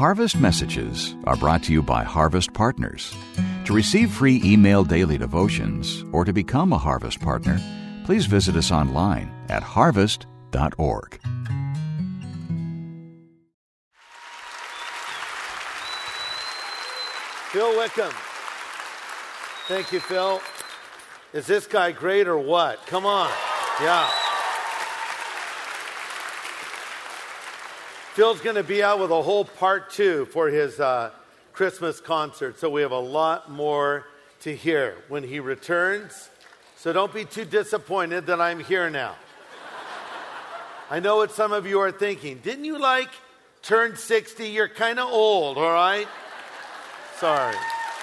Harvest Messages are brought to you by Harvest Partners. To receive free email daily devotions or to become a Harvest Partner, please visit us online at harvest.org. Phil Wickham. Thank you, Phil. Is this guy great or what? Come on. Yeah. Phil's going to be out with a whole part 2 for his Christmas concert, so we have a lot more to hear when he returns. So don't be too disappointed that I'm here now. I know what some of you are thinking. Didn't you turn 60? You're kind of old, all right? Sorry.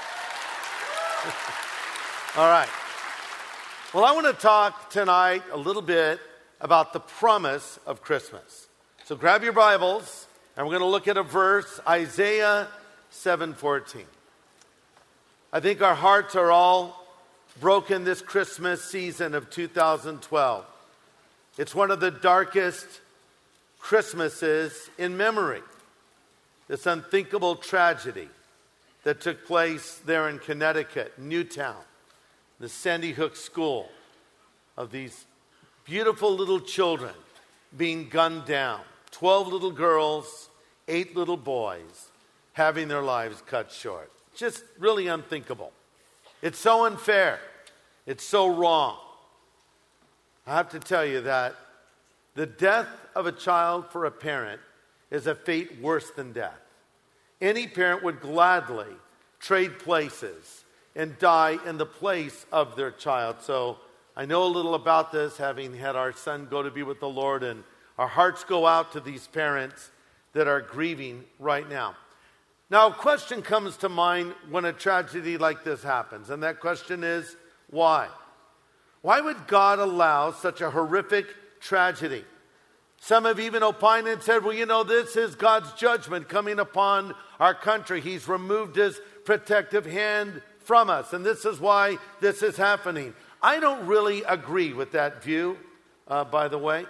All right. Well, I want to talk tonight a little bit about the promise of Christmas. So grab your Bibles, and we're going to look at a verse, Isaiah 7:14. I think our hearts are all broken this Christmas season of 2012. It's one of the darkest Christmases in memory. This unthinkable tragedy that took place there in Connecticut, Newtown, the Sandy Hook School, of these beautiful little children being gunned down. 12 little girls, 8 little boys having their lives cut short. Just really unthinkable. It's so unfair. It's so wrong. I have to tell you that the death of a child for a parent is a fate worse than death. Any parent would gladly trade places and die in the place of their child. So I know a little about this, having had our son go to be with the Lord, and our hearts go out to these parents that are grieving right now. Now, a question comes to mind when a tragedy like this happens, and that question is, why? Why would God allow such a horrific tragedy? Some have even opined and said, well, this is God's judgment coming upon our country. He's removed his protective hand from us, and this is why this is happening. I don't really agree with that view, by the way.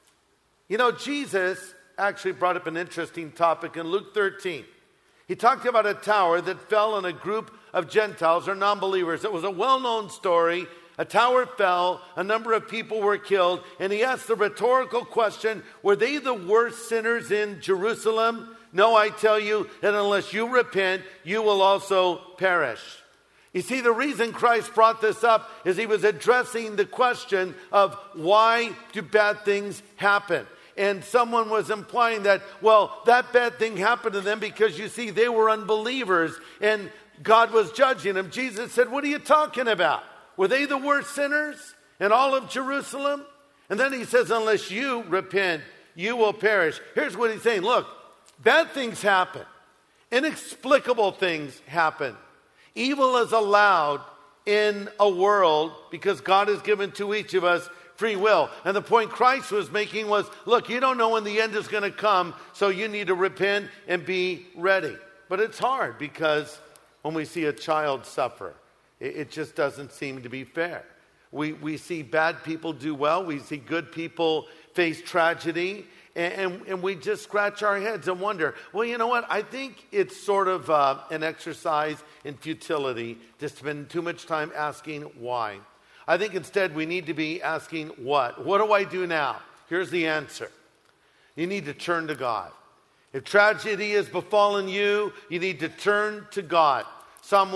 Jesus actually brought up an interesting topic in Luke 13. He talked about a tower that fell on a group of Gentiles or non-believers. It was a well-known story. A tower fell, a number of people were killed, and he asked the rhetorical question, were they the worst sinners in Jerusalem? No, I tell you that unless you repent, you will also perish. You see, the reason Christ brought this up is he was addressing the question of why do bad things happen? And someone was implying that, that bad thing happened to them because, you see, they were unbelievers and God was judging them. Jesus said, what are you talking about? Were they the worst sinners in all of Jerusalem? And then he says, unless you repent, you will perish. Here's what he's saying. Look, bad things happen. Inexplicable things happen. Evil is allowed in a world because God has given to each of us free will. And the point Christ was making was, look, you don't know when the end is going to come, so you need to repent and be ready. But it's hard because when we see a child suffer, it just doesn't seem to be fair. We see bad people do well. We see good people face tragedy. And we just scratch our heads and wonder, well, you know what? I think it's sort of an exercise in futility to spend too much time asking why. I think instead we need to be asking what? What do I do now? Here's the answer. You need to turn to God. If tragedy has befallen you, you need to turn to God. Psalm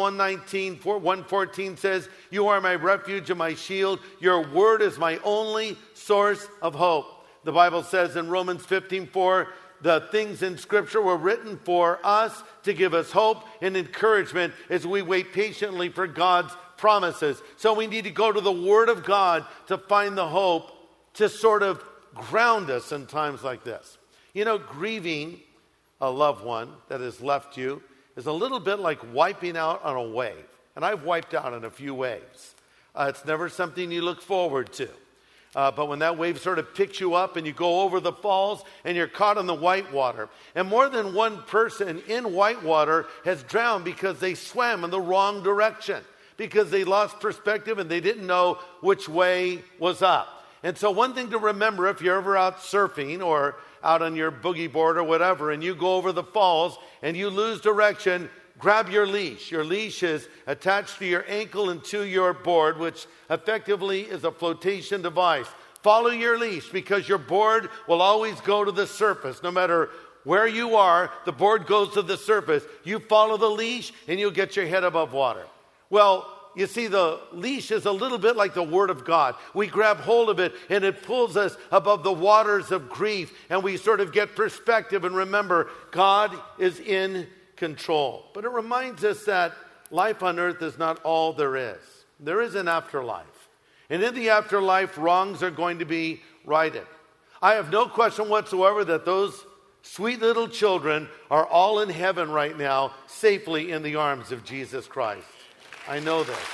114 says, you are my refuge and my shield. Your word is my only source of hope. The Bible says in Romans 15:4, the things in Scripture were written for us to give us hope and encouragement as we wait patiently for God's promises. So we need to go to the Word of God to find the hope to sort of ground us in times like this. Grieving a loved one that has left you is a little bit like wiping out on a wave. And I've wiped out on a few waves. It's never something you look forward to. But when that wave sort of picks you up and you go over the falls and you're caught in the whitewater. And more than one person in whitewater has drowned because they swam in the wrong direction. Because they lost perspective and they didn't know which way was up. And so one thing to remember, if you're ever out surfing or out on your boogie board or whatever, and you go over the falls and you lose direction, grab your leash. Your leash is attached to your ankle and to your board, which effectively is a flotation device. Follow your leash because your board will always go to the surface. No matter where you are, the board goes to the surface. You follow the leash and you'll get your head above water. Well, you see, the leash is a little bit like the Word of God. We grab hold of it and it pulls us above the waters of grief, and we sort of get perspective and remember God is in control. But it reminds us that life on earth is not all there is. There is an afterlife. And in the afterlife, wrongs are going to be righted. I have no question whatsoever that those sweet little children are all in heaven right now, safely in the arms of Jesus Christ. I know this.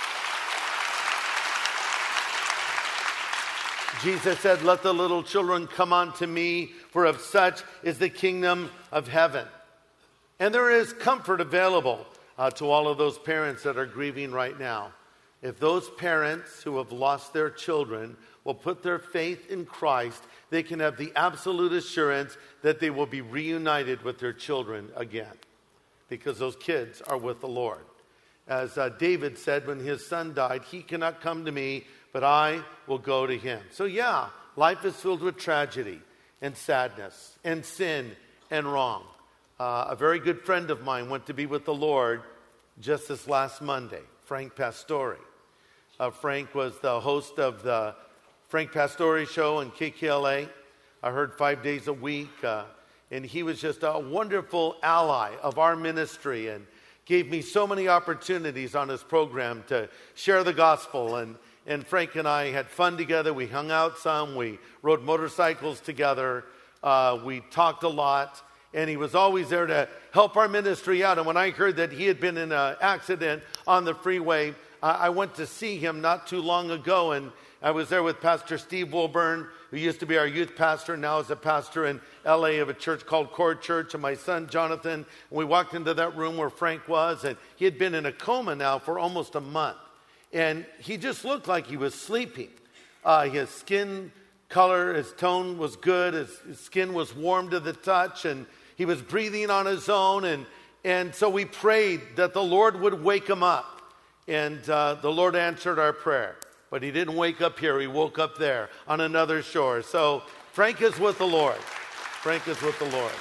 Jesus said, "Let the little children come unto me, for of such is the kingdom of heaven." And there is comfort available to all of those parents that are grieving right now. If those parents who have lost their children will put their faith in Christ, they can have the absolute assurance that they will be reunited with their children again, because those kids are with the Lord. As David said when his son died, "He cannot come to me, but I will go to him." So yeah, life is filled with tragedy and sadness and sin and wrong. A very good friend of mine went to be with the Lord just this last Monday, Frank Pastore. Frank was the host of the Frank Pastore show in KKLA. I heard 5 days a week. And he was just a wonderful ally of our ministry and gave me so many opportunities on his program to share the gospel. And Frank and I had fun together. We hung out some. We rode motorcycles together. We talked a lot. And he was always there to help our ministry out. And when I heard that he had been in an accident on the freeway, I went to see him not too long ago. And I was there with Pastor Steve Wilburn, who used to be our youth pastor, now is a pastor in LA of a church called Core Church, and my son Jonathan. And we walked into that room where Frank was, and he had been in a coma now for almost a month. And he just looked like he was sleeping. His skin color, his tone was good. His skin was warm to the touch, and he was breathing on his own. And so we prayed that the Lord would wake him up. And the Lord answered our prayer. But he didn't wake up here. He woke up there on another shore. So Frank is with the Lord. Frank is with the Lord.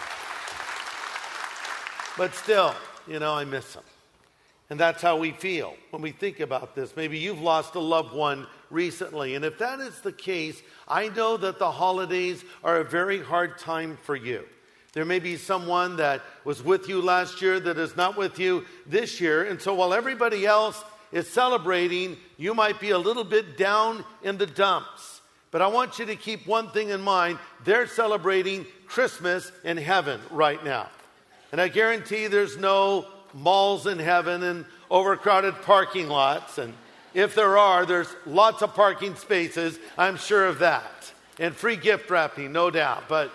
But still, I miss him. And that's how we feel when we think about this. Maybe you've lost a loved one recently. And if that is the case, I know that the holidays are a very hard time for you. There may be someone that was with you last year that is not with you this year. And so while everybody else is celebrating, you might be a little bit down in the dumps. But I want you to keep one thing in mind. They're celebrating Christmas in heaven right now. And I guarantee there's no malls in heaven and overcrowded parking lots. And if there are, there's lots of parking spaces. I'm sure of that. And free gift wrapping, no doubt. But,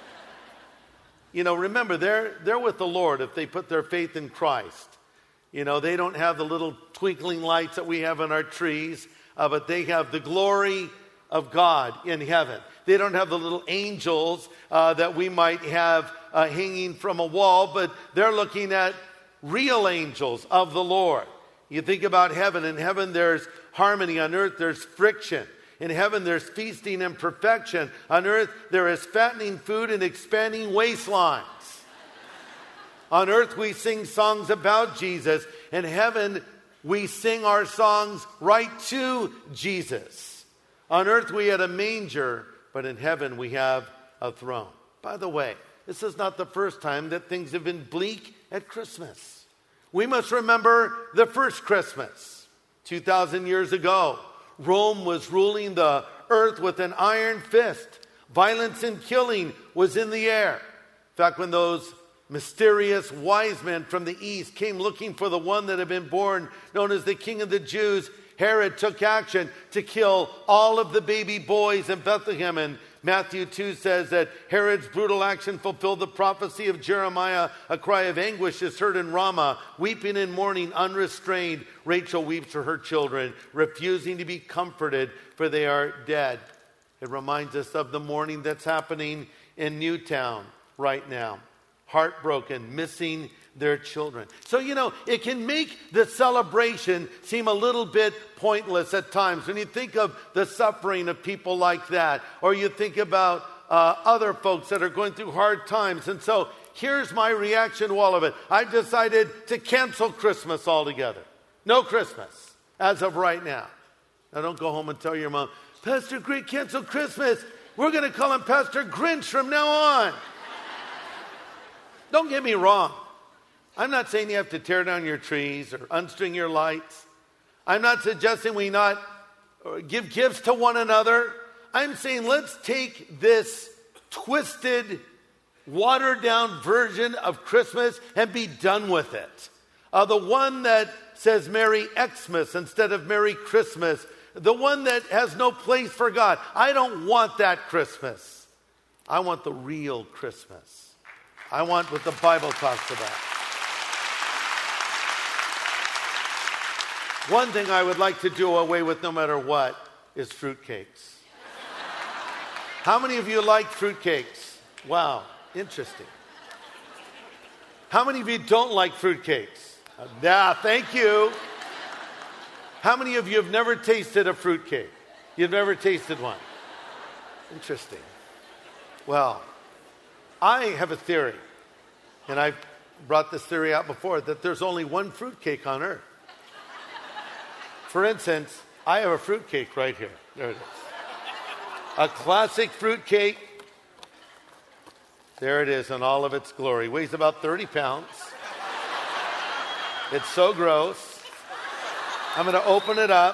remember, they're with the Lord if they put their faith in Christ. They don't have the little twinkling lights that we have on our trees, but they have the glory of God in heaven. They don't have the little angels that we might have hanging from a wall, but they're looking at real angels of the Lord. You think about heaven. In heaven, there's harmony. On earth, there's friction. In heaven, there's feasting and perfection. On earth, there is fattening food and expanding waistlines. On earth, we sing songs about Jesus. In heaven, we sing our songs right to Jesus. On earth, we had a manger, but in heaven, we have a throne. By the way, this is not the first time that things have been bleak at Christmas. We must remember the first Christmas. 2,000 years ago, Rome was ruling the earth with an iron fist. Violence and killing was in the air. In fact, when those mysterious wise men from the east came looking for the one that had been born, known as the King of the Jews, Herod took action to kill all of the baby boys in Bethlehem. And Matthew 2 says that Herod's brutal action fulfilled the prophecy of Jeremiah. A cry of anguish is heard in Ramah, weeping and mourning unrestrained. Rachel weeps for her children, refusing to be comforted, for they are dead. It reminds us of the mourning that's happening in Newtown right now. heartbroken, missing their children. So, it can make the celebration seem a little bit pointless at times when you think of the suffering of people like that, or you think about other folks that are going through hard times. And so here's my reaction to all of it. I've decided to cancel Christmas altogether. No Christmas as of right now. Now don't go home and tell your mom, Pastor Greg canceled Christmas. We're going to call him Pastor Grinch from now on. Don't get me wrong. I'm not saying you have to tear down your trees or unstring your lights. I'm not suggesting we not give gifts to one another. I'm saying let's take this twisted, watered-down version of Christmas and be done with it. The one that says Merry Xmas instead of Merry Christmas. The one that has no place for God. I don't want that Christmas. I want the real Christmas. I want what the Bible talks about. One thing I would like to do away with no matter what is fruitcakes. How many of you like fruitcakes? Wow, interesting. How many of you don't like fruitcakes? Thank you. How many of you have never tasted a fruitcake? You've never tasted one? Interesting. Well, I have a theory, and I've brought this theory out before, that there's only one fruitcake on earth. For instance, I have a fruitcake right here. There it is. A classic fruitcake. There it is in all of its glory. Weighs about 30 pounds. It's so gross. I'm going to open it up.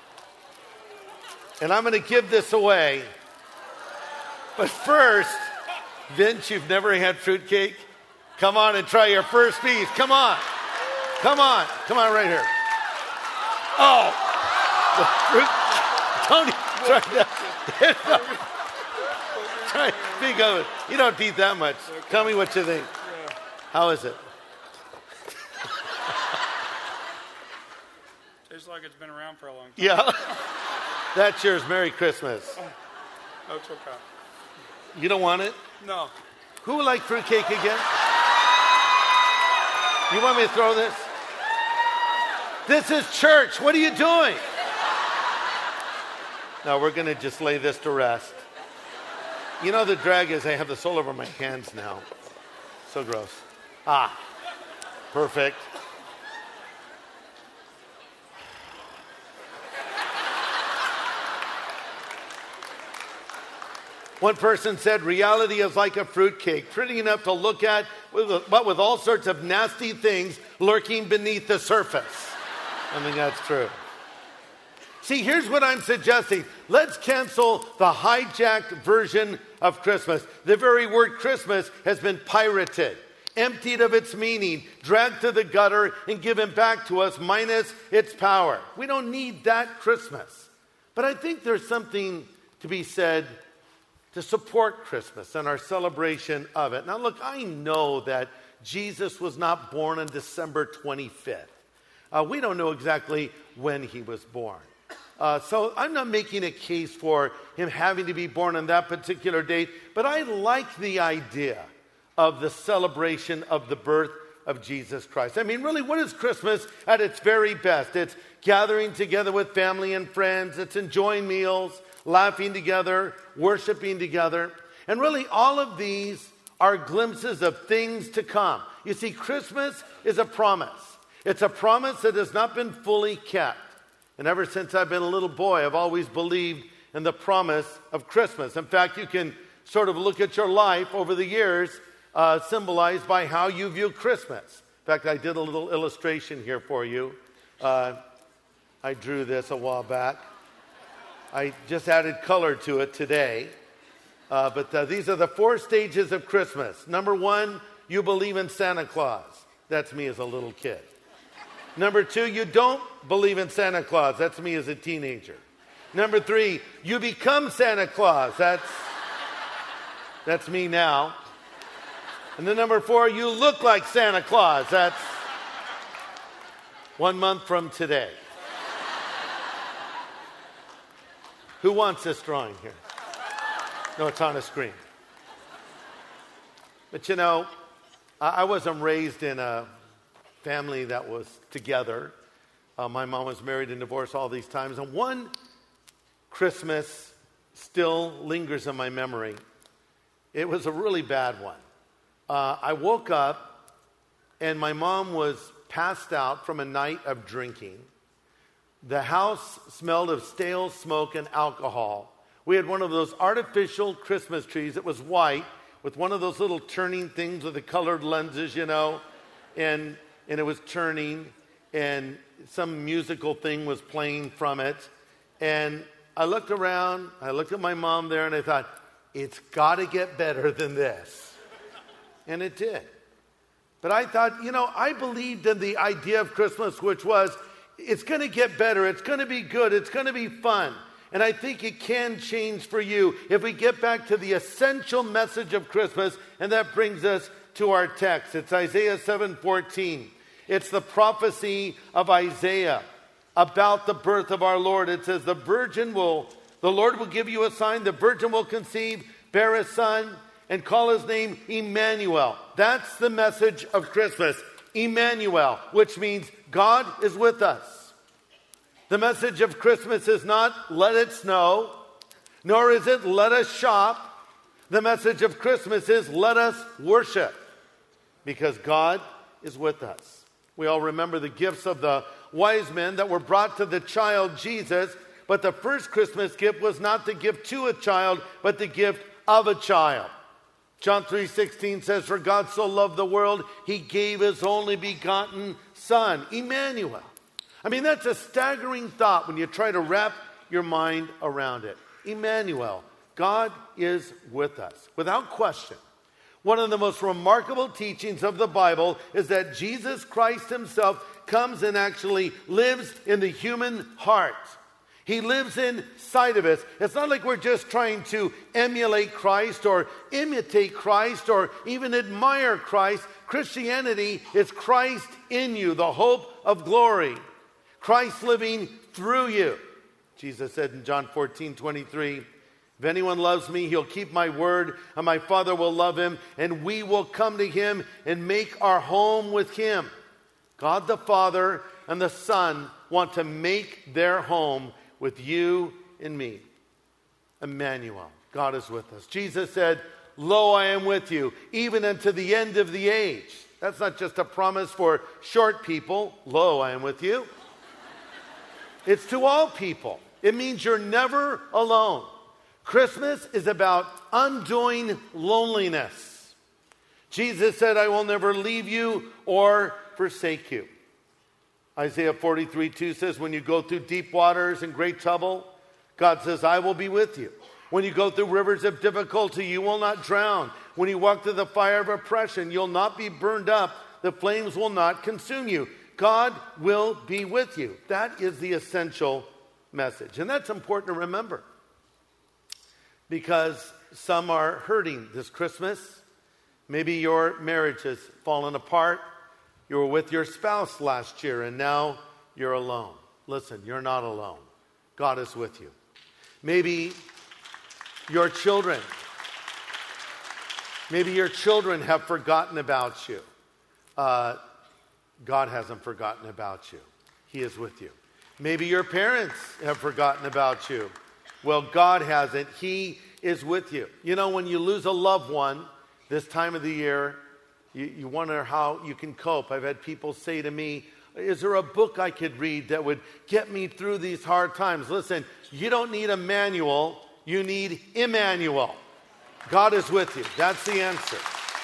And I'm going to give this away. But first, Vince, you've never had fruitcake? Come on and try your first piece. Come on. Come on. Come on right here. Oh. The fruit. Tony, try that. Try, think of it. You don't eat that much. Tell me what you think. How is it? Tastes like it's been around for a long time. Yeah. That's yours. Merry Christmas. Oh, it's okay. You don't want it? No. Who would like fruitcake again? You want me to throw this? This is church. What are you doing? No, we're going to just lay this to rest. You know, the drag is I have this all over my hands now. So gross. Perfect. One person said, reality is like a fruitcake, pretty enough to look at, but with all sorts of nasty things lurking beneath the surface. I think that's true. See, here's what I'm suggesting. Let's cancel the hijacked version of Christmas. The very word Christmas has been pirated, emptied of its meaning, dragged to the gutter, and given back to us minus its power. We don't need that Christmas. But I think there's something to be said to support Christmas and our celebration of it. Now look, I know that Jesus was not born on December 25th. We don't know exactly when he was born. So I'm not making a case for him having to be born on that particular date, but I like the idea of the celebration of the birth of Jesus Christ. I mean, really, what is Christmas at its very best? It's gathering together with family and friends. It's enjoying meals, laughing together, worshiping together. And really, all of these are glimpses of things to come. You see, Christmas is a promise. It's a promise that has not been fully kept. And ever since I've been a little boy, I've always believed in the promise of Christmas. In fact, you can sort of look at your life over the years, symbolized by how you view Christmas. In fact, I did a little illustration here for you. I drew this a while back. I just added color to it today. But these are the 4 stages of Christmas. Number 1, you believe in Santa Claus. That's me as a little kid. Number 2, you don't believe in Santa Claus. That's me as a teenager. Number 3, you become Santa Claus. That's me now. And then number 4, you look like Santa Claus. That's 1 month from today. Who wants this drawing here? No, it's on a screen. But you know, I wasn't raised in a family that was together. My mom was married and divorced all these times. And one Christmas still lingers in my memory. It was a really bad one. I woke up and my mom was passed out from a night of drinking. The house smelled of stale smoke and alcohol. We had one of those artificial Christmas trees. It was white with one of those little turning things with the colored lenses, and it was turning, and some musical thing was playing from it. And I looked around, I looked at my mom there, and I thought, it's got to get better than this. And it did. But I thought, I believed in the idea of Christmas, which was, it's going to get better, it's going to be good, it's going to be fun. And I think it can change for you if we get back to the essential message of Christmas, and that brings us to our text. It's Isaiah 7:14. It's the prophecy of Isaiah about the birth of our Lord. It says, the Lord will give you a sign, the virgin will conceive, bear a son, and call his name Emmanuel. That's the message of Christmas. Emmanuel, which means God is with us. The message of Christmas is not let it snow, nor is it let us shop. The message of Christmas is let us worship, because God is with us. We all remember the gifts of the wise men that were brought to the child Jesus, but the first Christmas gift was not the gift to a child, but the gift of a child. John 3:16 says, for God so loved the world, he gave his only begotten Son, Emmanuel. I mean, that's a staggering thought when you try to wrap your mind around it. Emmanuel, God is with us. Without question, one of the most remarkable teachings of the Bible is that Jesus Christ himself comes and actually lives in the human heart. He lives inside of us. It's not like we're just trying to emulate Christ or imitate Christ or even admire Christ. Christianity is Christ in you, the hope of glory. Christ living through you. Jesus said in John 14:23, if anyone loves me, he'll keep my word, and my Father will love him, and we will come to him and make our home with him. God the Father and the Son want to make their home with you and me. Emmanuel, God is with us. Jesus said, lo, I am with you, even unto the end of the age. That's not just a promise for short people. Lo, I am with you. It's to all people. It means you're never alone. Christmas is about undoing loneliness. Jesus said, I will never leave you or forsake you. Isaiah 43:2 says, when you go through deep waters and great trouble, God says, I will be with you. When you go through rivers of difficulty, you will not drown. When you walk through the fire of oppression, you'll not be burned up. The flames will not consume you. God will be with you. That is the essential message. And that's important to remember, because some are hurting this Christmas. Maybe your marriage has fallen apart. You were with your spouse last year and now you're alone. Listen, you're not alone. God is with you. Maybe your children have forgotten about you. God hasn't forgotten about you. He is with you. Maybe your parents have forgotten about you. Well, God hasn't. He is with you. When you lose a loved one this time of the year, you wonder how you can cope. I've had people say to me, is there a book I could read that would get me through these hard times? Listen, you don't need a manual. You need Emmanuel. God is with you. That's the answer.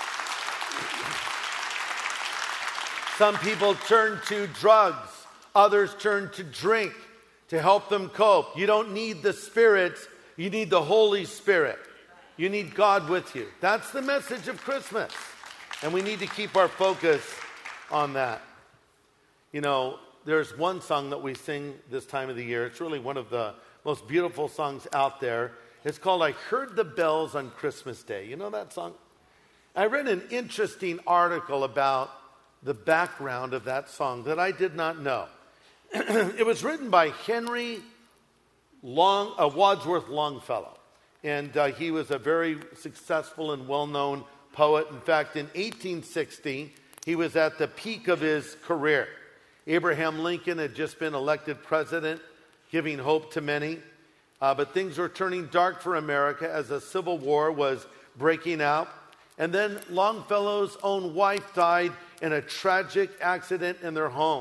Some people turn to drugs. Others turn to drink to help them cope. You don't need the Spirit. You need the Holy Spirit. You need God with you. That's the message of Christmas. And we need to keep our focus on that. There's one song that we sing this time of the year. It's really one of the most beautiful songs out there. It's called I Heard the Bells on Christmas Day. You know that song? I read an interesting article about the background of that song that I did not know. It was written by Henry Wadsworth Longfellow. And he was a very successful and well-known poet. In fact, in 1860, he was at the peak of his career. Abraham Lincoln had just been elected president, giving hope to many. But things were turning dark for America as a civil war was breaking out. And then Longfellow's own wife died in a tragic accident in their home.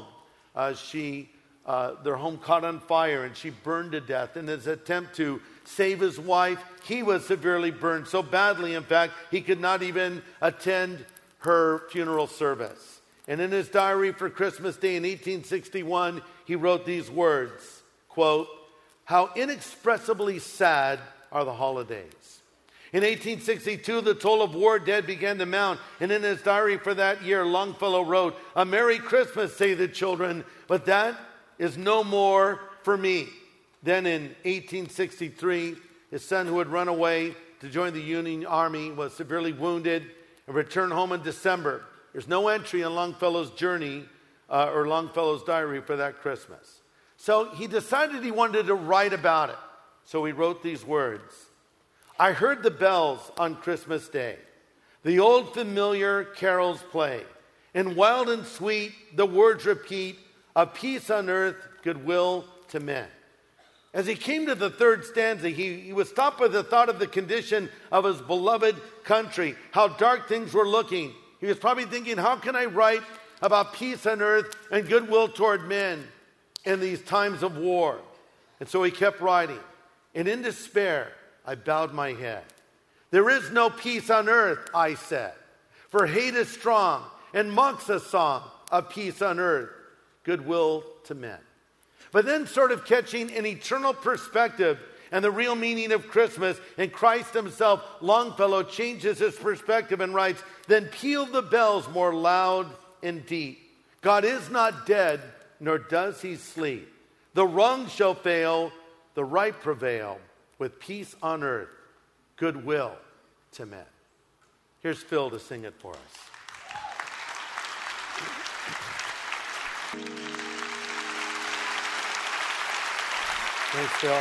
Their home caught on fire and she burned to death. In his attempt to save his wife, he was severely burned, so badly, in fact, he could not even attend her funeral service. And in his diary for Christmas Day in 1861, he wrote these words, quote, "How inexpressibly sad are the holidays." In 1862, the toll of war dead began to mount, and in his diary for that year, Longfellow wrote, "A Merry Christmas, say the children, but that is no more for me." Then in 1863, his son, who had run away to join the Union Army, was severely wounded and returned home in December. There's no entry in Longfellow's journey or Longfellow's diary for that Christmas. So he decided he wanted to write about it. So he wrote these words. "I heard the bells on Christmas Day. The old familiar carols play. And wild and sweet the words repeat, of peace on earth, goodwill to men." As he came to the third stanza, he was stopped by the thought of the condition of his beloved country, how dark things were looking. He was probably thinking, how can I write about peace on earth and goodwill toward men in these times of war? And so he kept writing. "And in despair, I bowed my head. There is no peace on earth, I said, for hate is strong and mocks a song of peace on earth, goodwill to men." But then, sort of catching an eternal perspective and the real meaning of Christmas and Christ himself, Longfellow changes his perspective and writes, "Then peal the bells more loud and deep. God is not dead, nor does he sleep. The wrong shall fail, the right prevail, with peace on earth, goodwill to men." Here's Phil to sing it for us. Thanks, Phil.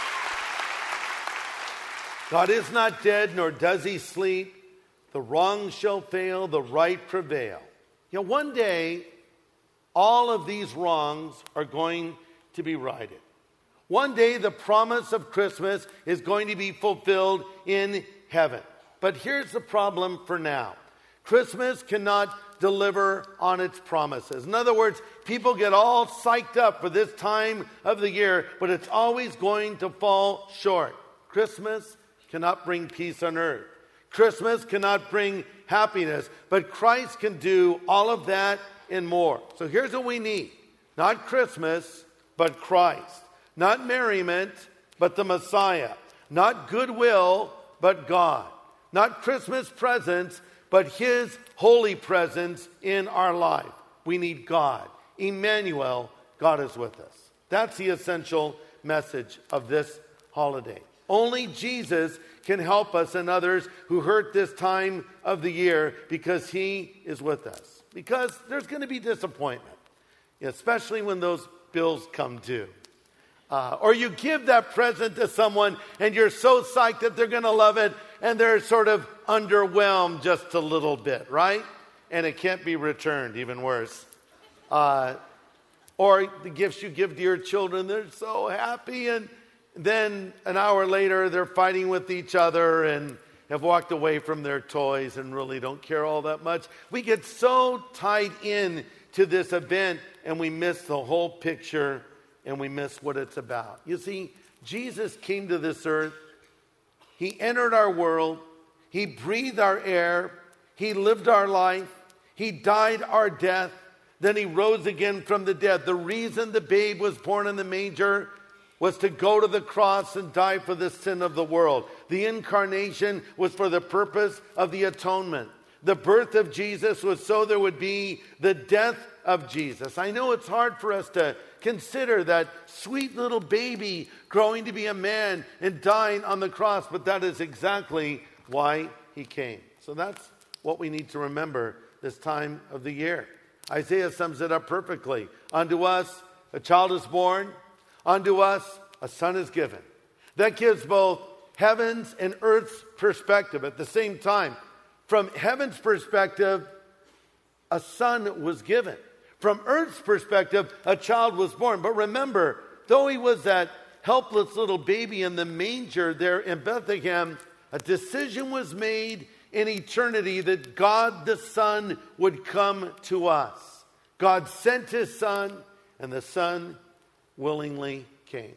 God is not dead, nor does he sleep. The wrong shall fail, the right prevail. You know, one day, all of these wrongs are going to be righted. One day, the promise of Christmas is going to be fulfilled in heaven. But here's the problem for now. Christmas cannot deliver on its promises. In other words, people get all psyched up for this time of the year, but it's always going to fall short. Christmas cannot bring peace on earth. Christmas cannot bring happiness, but Christ can do all of that and more. So here's what we need. Not Christmas, but Christ. Not merriment, but the Messiah. Not goodwill, but God. Not Christmas presents, but his holy presence in our life. We need God. Emmanuel, God is with us. That's the essential message of this holiday. Only Jesus can help us and others who hurt this time of the year because he is with us. Because there's going to be disappointment, especially when those bills come due. Or you give that present to someone and you're so psyched that they're going to love it and they're sort of underwhelmed just a little bit, right? And it can't be returned, even worse. Or the gifts you give to your children, they're so happy and then an hour later they're fighting with each other and have walked away from their toys and really don't care all that much. We get so tied in to this event and we miss the whole picture and we miss what it's about. You see, Jesus came to this earth. He entered our world. He breathed our air. He lived our life. He died our death. Then he rose again from the dead. The reason the babe was born in the manger was to go to the cross and die for the sin of the world. The incarnation was for the purpose of the atonement. The birth of Jesus was so there would be the death of Jesus. I know it's hard for us to consider that sweet little baby growing to be a man and dying on the cross, but that is exactly why he came. So that's what we need to remember this time of the year. Isaiah sums it up perfectly. Unto us a child is born, unto us a son is given. That gives both heaven's and earth's perspective at the same time. From heaven's perspective, a son was given. From earth's perspective, a child was born. But remember, though he was that helpless little baby in the manger there in Bethlehem, a decision was made in eternity that God the Son would come to us. God sent his Son, and the Son willingly came.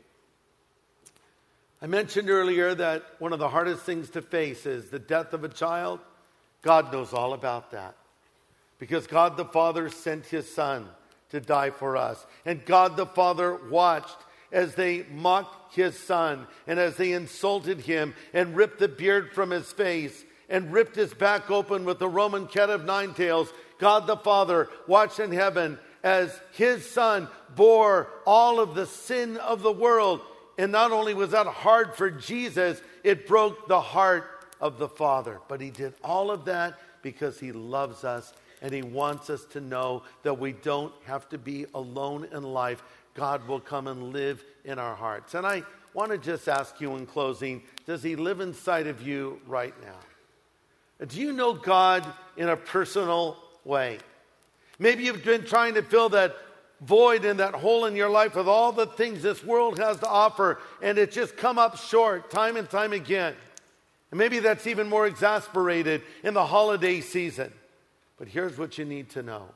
I mentioned earlier that one of the hardest things to face is the death of a child. God knows all about that, because God the Father sent his Son to die for us. And God the Father watched as they mocked his Son and as they insulted him and ripped the beard from his face and ripped his back open with the Roman cat of nine tails. God the Father watched in heaven as his Son bore all of the sin of the world. And not only was that hard for Jesus, it broke the heart of the Father. But he did all of that because he loves us, and he wants us to know that we don't have to be alone in life. God will come and live in our hearts. And I want to just ask you in closing, does he live inside of you right now? Do you know God in a personal way? Maybe you've been trying to fill that void and that hole in your life with all the things this world has to offer, and it's just come up short time and time again. And maybe that's even more exasperated in the holiday season. But here's what you need to know.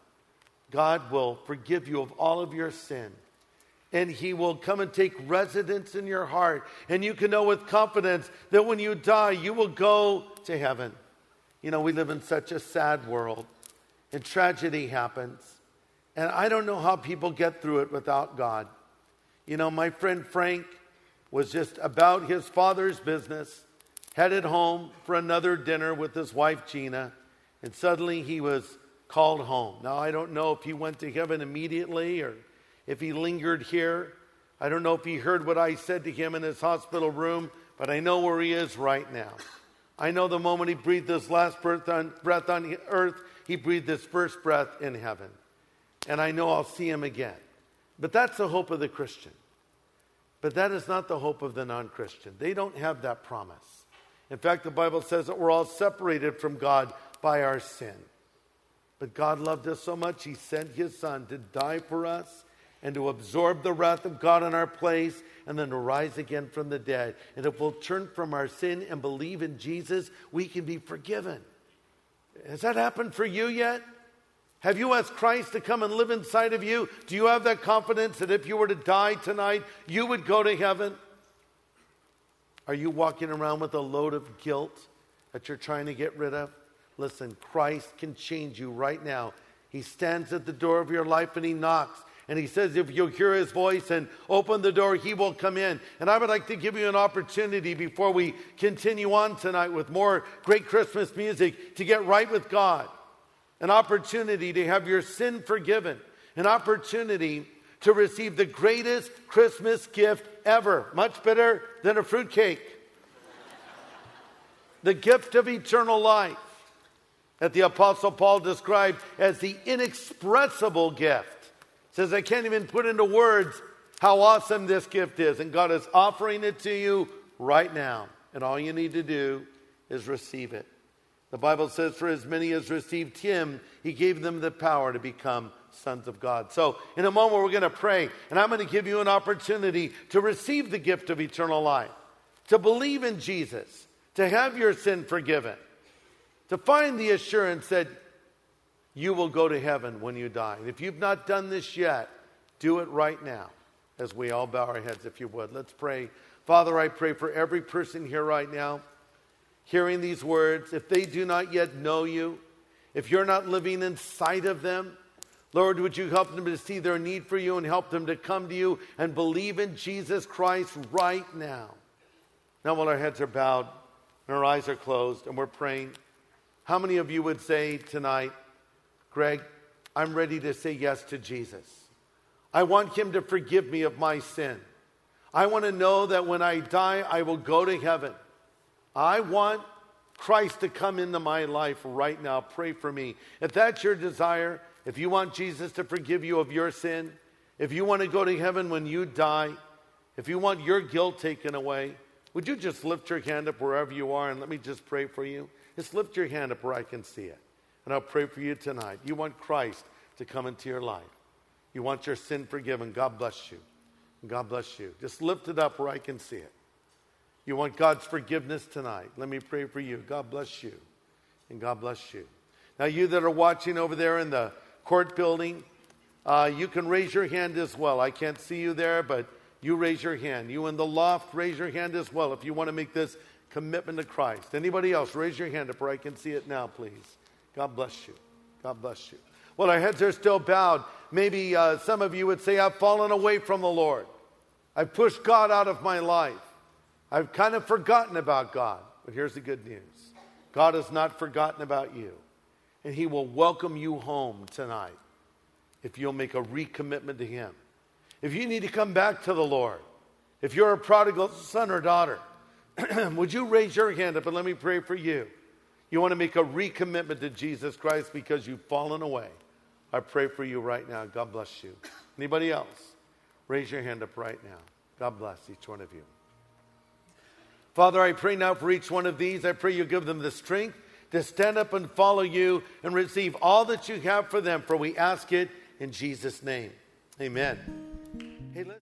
God will forgive you of all of your sin, and he will come and take residence in your heart. And you can know with confidence that when you die, you will go to heaven. You know, we live in such a sad world, and tragedy happens. And I don't know how people get through it without God. You know, my friend Frank was just about his father's business, headed home for another dinner with his wife Gina, and suddenly he was called home. Now, I don't know if he went to heaven immediately or if he lingered here. I don't know if he heard what I said to him in his hospital room, but I know where he is right now. I know the moment he breathed his last breath on earth, he breathed his first breath in heaven. And I know I'll see him again. But that's the hope of the Christian. But that is not the hope of the non-Christian. They don't have that promise. In fact, the Bible says that we're all separated from God by our sin. But God loved us so much, he sent his Son to die for us and to absorb the wrath of God in our place and then to rise again from the dead. And if we'll turn from our sin and believe in Jesus, we can be forgiven. Has that happened for you yet? Have you asked Christ to come and live inside of you? Do you have that confidence that if you were to die tonight, you would go to heaven? Are you walking around with a load of guilt that you're trying to get rid of? Listen, Christ can change you right now. He stands at the door of your life and he knocks. And he says if you'll hear his voice and open the door, he will come in. And I would like to give you an opportunity before we continue on tonight with more great Christmas music to get right with God. An opportunity to have your sin forgiven. An opportunity to receive the greatest Christmas gift ever. Much better than a fruitcake. The gift of eternal life that the Apostle Paul described as the inexpressible gift. He says, I can't even put into words how awesome this gift is. And God is offering it to you right now. And all you need to do is receive it. The Bible says, for as many as received him, he gave them the power to become sons of God. So in a moment, we're going to pray. And I'm going to give you an opportunity to receive the gift of eternal life. To believe in Jesus. To have your sin forgiven. To find the assurance that you will go to heaven when you die. And if you've not done this yet, do it right now. As we all bow our heads, if you would. Let's pray. Father, I pray for every person here right now, hearing these words, if they do not yet know you, if you're not living inside of them, Lord, would you help them to see their need for you and help them to come to you and believe in Jesus Christ right now. Now while our heads are bowed and our eyes are closed and we're praying, how many of you would say tonight, Greg, I'm ready to say yes to Jesus. I want him to forgive me of my sin. I want to know that when I die, I will go to heaven. I want Christ to come into my life right now. Pray for me. If that's your desire, if you want Jesus to forgive you of your sin, if you want to go to heaven when you die, if you want your guilt taken away, would you just lift your hand up wherever you are and let me just pray for you? Just lift your hand up where I can see it. And I'll pray for you tonight. You want Christ to come into your life. You want your sin forgiven. God bless you. God bless you. Just lift it up where I can see it. You want God's forgiveness tonight. Let me pray for you. God bless you. And God bless you. Now, you that are watching over there in the court building, you can raise your hand as well. I can't see you there, but you raise your hand. You in the loft, raise your hand as well if you want to make this commitment to Christ. Anybody else, raise your hand up where I can see it now, please. God bless you. God bless you. Well, our heads are still bowed. Maybe some of you would say, I've fallen away from the Lord. I've pushed God out of my life. I've kind of forgotten about God. But here's the good news. God has not forgotten about you. And He will welcome you home tonight if you'll make a recommitment to Him. If you need to come back to the Lord, if you're a prodigal son or daughter, would you raise your hand up and let me pray for you? You want to make a recommitment to Jesus Christ because you've fallen away. I pray for you right now. God bless you. Anybody else? Raise your hand up right now. God bless each one of you. Father, I pray now for each one of these. I pray you give them the strength to stand up and follow you and receive all that you have for them. For we ask it in Jesus' name. Amen. Hey, let's